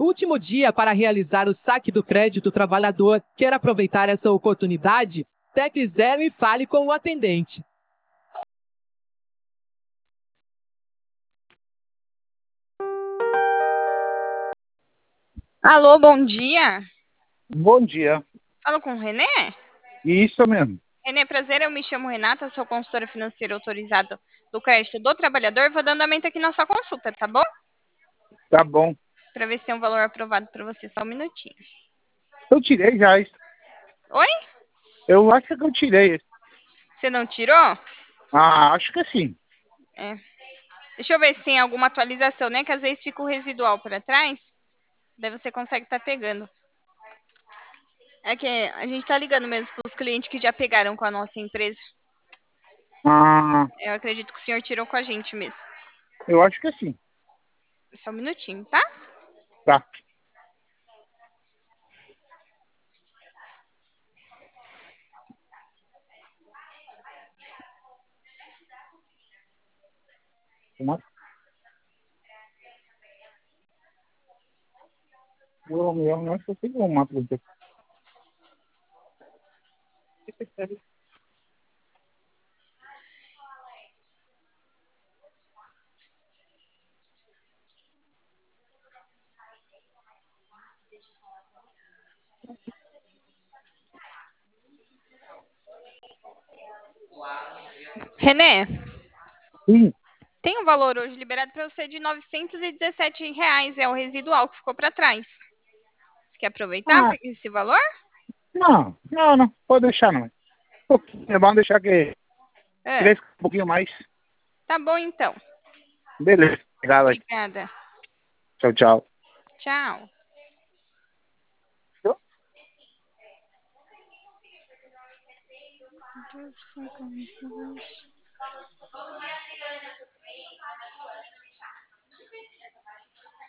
Último dia para realizar o saque do crédito trabalhador. Quer aproveitar essa oportunidade? Tecle 0 e fale com o atendente. Alô, bom dia. Bom dia. Falo com o Renê? Isso mesmo. Renê, prazer, eu me chamo Renata, sou consultora financeira autorizada do crédito do trabalhador. Vou dar andamento aqui na sua consulta, tá bom? Tá bom. Para ver se tem um valor aprovado para você, só um minutinho. Eu tirei já isso. Oi? Eu acho que eu tirei. Você não tirou? Acho que sim. É. Deixa eu ver se tem alguma atualização, né? Que às vezes fica o residual para trás. Daí você consegue estar pegando. É que a gente tá ligando mesmo para os clientes que já pegaram com a nossa empresa. Eu acredito que o senhor tirou com a gente mesmo. Eu acho que sim. Só um minutinho, tá? Tá. Eu não sei se eu mato você. René, Sim. tem um valor hoje liberado para você de R$ 917. É o residual que ficou para trás. Você quer aproveitar esse valor? Não. Pode deixar não. É bom deixar que cresça um pouquinho mais. Tá bom, então. Beleza. Obrigado aí. Obrigada. Tchau. Tchau.